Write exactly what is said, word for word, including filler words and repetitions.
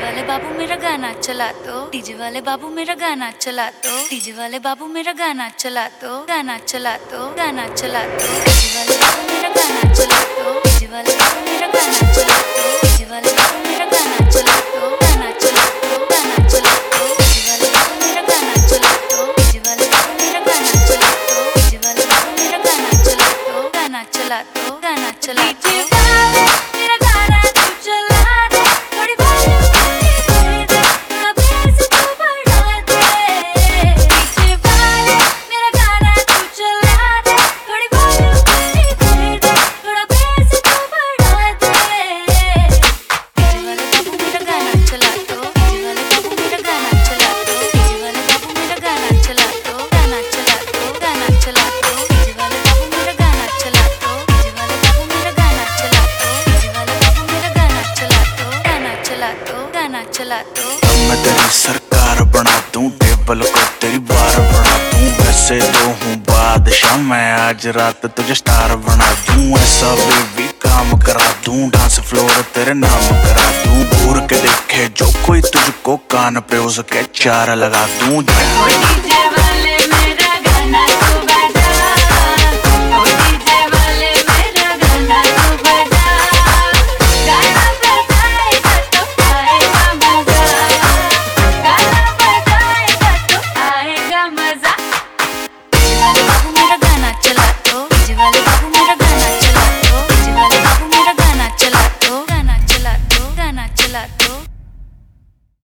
वाले बाबू मेरा गाना चला दो, डीजे वाले बाबू मेरा गाना चला दो, डीजे वाले बाबू मेरा गाना चला दो, गाना चला दो, गाना चला दो, डीजे वाले बाबू मेरा गाना चला दो, डीजे वाले बाबू मेरा गाना चला दो, डीजे वाले बाबू मेरा गाना चला दो, गाना चला दो, गाना चला दो, डीजे वाले बाबू मेरा गाना चला दो, डीजे वाले बाबू मेरा गाना चला दो, डीजे वाले बाबू मेरा गाना चला दो, गाना चला दो, गाना चला दो। मेरा गाना तू चला दे, थोड़ी वॉल्यूम दे दे, थोड़ा बेस तू बढ़ा दे। डीजे वाले मेरा गाना तू चला दे, थोड़ी वॉल्यूम दे दे, थोड़ा बेस तू बढ़ा दे। डीजे वाले बाबू मेरा गाना चला दो, डीजे वाले बाबू मेरा गाना चला दो, डीजे वाले बाबू मेरा गाना चला दो, गाना चला दो, गाना चला दो, डीजे वाले बाबू मेरा गाना चला दो, डीजे वाले बाबू मेरा गाना चला दो, डीजे वाले बाबू मेरा गाना चला दो, गाना चला दो, गाना चला दो। मैं तेरी सरकार बना दूं, टेबल को तेरी बार बना दूं, वैसे तो हूँ बादशाह मैं, आज रात तुझे स्टार बना दूं, ऐसा बेबी काम करा दूं, डांस फ्लोर तेरे नाम करा दूं, घूर के देखे जो कोई तुझको कान पे उसके चार लगा दूं।